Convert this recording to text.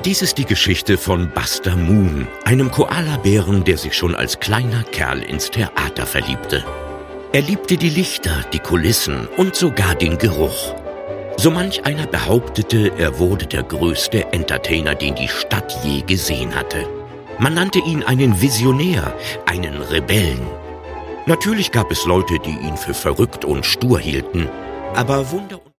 Dies ist die Geschichte von Buster Moon, einem Koalabären, der sich schon als kleiner Kerl ins Theater verliebte. Er liebte die Lichter, die Kulissen und sogar den Geruch. So manch einer behauptete, er wurde der größte Entertainer, den die Stadt je gesehen hatte. Man nannte ihn einen Visionär, einen Rebellen. Natürlich gab es Leute, die ihn für verrückt und stur hielten, aber Wunder